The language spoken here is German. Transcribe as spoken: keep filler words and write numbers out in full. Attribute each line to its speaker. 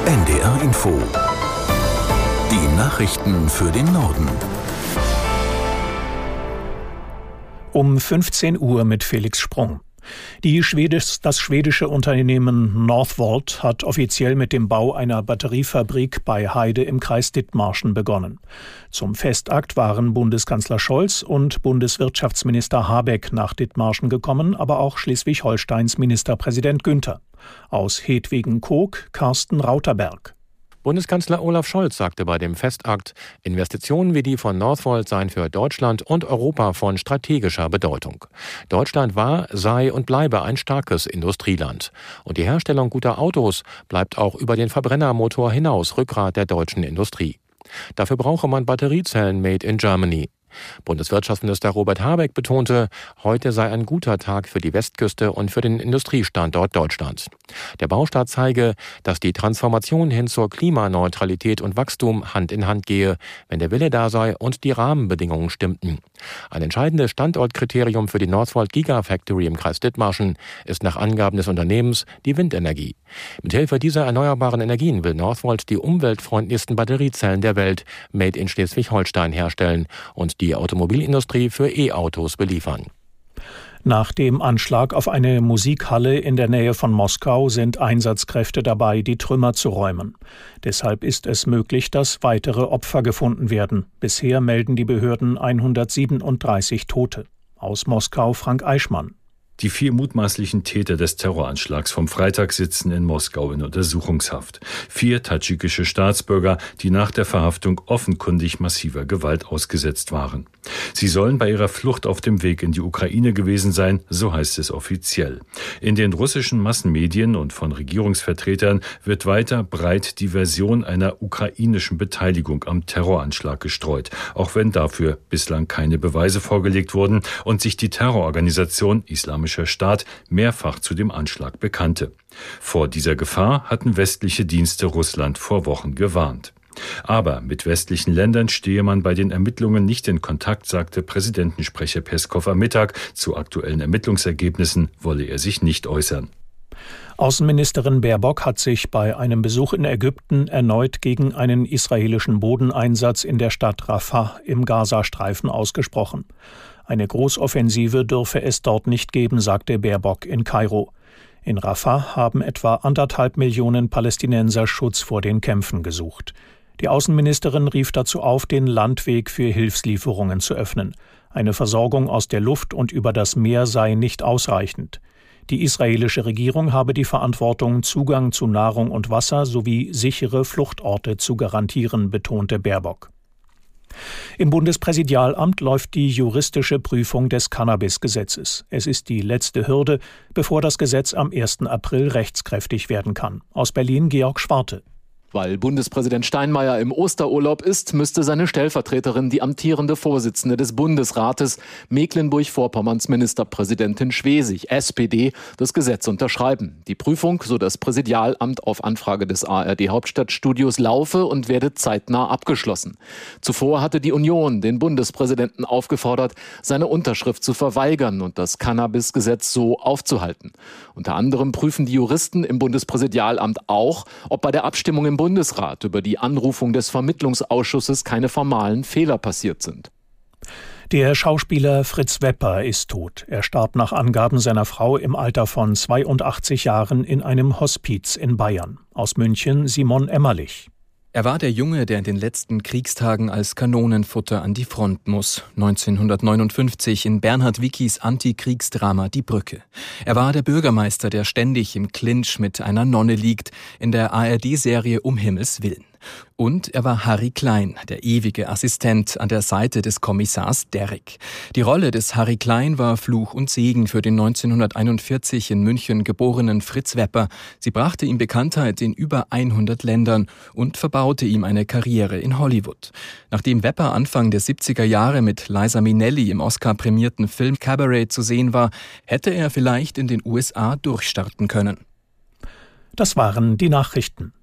Speaker 1: N D R Info. Die Nachrichten für den Norden.
Speaker 2: Um fünfzehn Uhr mit Felix Sprung. Die Schwedisch, das schwedische Unternehmen Northvolt hat offiziell mit dem Bau einer Batteriefabrik bei Heide im Kreis Dithmarschen begonnen. Zum Festakt waren Bundeskanzler Scholz und Bundeswirtschaftsminister Habeck nach Dithmarschen gekommen, aber auch Schleswig-Holsteins Ministerpräsident Günther. Aus Hedwigen-Koog Carsten Rauterberg.
Speaker 3: Bundeskanzler Olaf Scholz sagte bei dem Festakt, Investitionen wie die von Northvolt seien für Deutschland und Europa von strategischer Bedeutung. Deutschland war, sei und bleibe ein starkes Industrieland. Und die Herstellung guter Autos bleibt auch über den Verbrennermotor hinaus Rückgrat der deutschen Industrie. Dafür brauche man Batteriezellen made in Germany. Bundeswirtschaftsminister Robert Habeck betonte, heute sei ein guter Tag für die Westküste und für den Industriestandort Deutschland. Der Baustart zeige, dass die Transformation hin zur Klimaneutralität und Wachstum Hand in Hand gehe, wenn der Wille da sei und die Rahmenbedingungen stimmten. Ein entscheidendes Standortkriterium für die Northvolt Gigafactory im Kreis Dithmarschen ist nach Angaben des Unternehmens die Windenergie. Mithilfe dieser erneuerbaren Energien will Northvolt die umweltfreundlichsten Batteriezellen der Welt made in Schleswig-Holstein herstellen und die Automobilindustrie für E-Autos beliefern.
Speaker 2: Nach dem Anschlag auf eine Musikhalle in der Nähe von Moskau sind Einsatzkräfte dabei, die Trümmer zu räumen. Deshalb ist es möglich, dass weitere Opfer gefunden werden. Bisher melden die Behörden hundertsiebenunddreißig Tote. Aus Moskau Frank Eichmann.
Speaker 4: Die vier mutmaßlichen Täter des Terroranschlags vom Freitag sitzen in Moskau in Untersuchungshaft. Vier tadschikische Staatsbürger, die nach der Verhaftung offenkundig massiver Gewalt ausgesetzt waren. Sie sollen bei ihrer Flucht auf dem Weg in die Ukraine gewesen sein, so heißt es offiziell. In den russischen Massenmedien und von Regierungsvertretern wird weiter breit die Version einer ukrainischen Beteiligung am Terroranschlag gestreut, auch wenn dafür bislang keine Beweise vorgelegt wurden und sich die Terrororganisation Islamischer Staat mehrfach zu dem Anschlag bekannte. Vor dieser Gefahr hatten westliche Dienste Russland vor Wochen gewarnt. Aber mit westlichen Ländern stehe man bei den Ermittlungen nicht in Kontakt, sagte Präsidentensprecher Peskow am Mittag. Zu aktuellen Ermittlungsergebnissen wolle er sich nicht äußern.
Speaker 2: Außenministerin Baerbock hat sich bei einem Besuch in Ägypten erneut gegen einen israelischen Bodeneinsatz in der Stadt Rafah im Gazastreifen ausgesprochen. Eine Großoffensive dürfe es dort nicht geben, sagte Baerbock in Kairo. In Rafah haben etwa anderthalb Millionen Palästinenser Schutz vor den Kämpfen gesucht. Die Außenministerin rief dazu auf, den Landweg für Hilfslieferungen zu öffnen. Eine Versorgung aus der Luft und über das Meer sei nicht ausreichend. Die israelische Regierung habe die Verantwortung, Zugang zu Nahrung und Wasser sowie sichere Fluchtorte zu garantieren, betonte Baerbock. Im Bundespräsidialamt läuft die juristische Prüfung des Cannabis-Gesetzes. Es ist die letzte Hürde, bevor das Gesetz am ersten April rechtskräftig werden kann. Aus Berlin Georg Schwarte.
Speaker 5: Weil Bundespräsident Steinmeier im Osterurlaub ist, müsste seine Stellvertreterin, die amtierende Vorsitzende des Bundesrates, Mecklenburg-Vorpommerns Ministerpräsidentin Schwesig, S P D, das Gesetz unterschreiben. Die Prüfung, so das Präsidialamt auf Anfrage des A R D-Hauptstadtstudios, laufe und werde zeitnah abgeschlossen. Zuvor hatte die Union den Bundespräsidenten aufgefordert, seine Unterschrift zu verweigern und das Cannabis-Gesetz so aufzuhalten. Unter anderem prüfen die Juristen im Bundespräsidialamt auch, ob bei der Abstimmung im Bundesrat über die Anrufung des Vermittlungsausschusses keine formalen Fehler passiert sind.
Speaker 2: Der Schauspieler Fritz Wepper ist tot. Er starb nach Angaben seiner Frau im Alter von zweiundachtzig Jahren in einem Hospiz in Bayern. Aus München Simon Emmerlich.
Speaker 6: Er war der Junge, der in den letzten Kriegstagen als Kanonenfutter an die Front muss. neunzehnhundertneunundfünfzig in Bernhard Wickis Antikriegsdrama Die Brücke. Er war der Bürgermeister, der ständig im Clinch mit einer Nonne liegt, in der A R D-Serie Um Himmels Willen. Und er war Harry Klein, der ewige Assistent an der Seite des Kommissars Derrick. Die Rolle des Harry Klein war Fluch und Segen für den neunzehnhunderteinundvierzig in München geborenen Fritz Wepper. Sie brachte ihm Bekanntheit in über hundert Ländern und verbaute ihm eine Karriere in Hollywood. Nachdem Wepper Anfang der siebziger Jahre mit Liza Minnelli im Oscar-prämierten Film Cabaret zu sehen war, hätte er vielleicht in den U S A durchstarten können.
Speaker 2: Das waren die Nachrichten.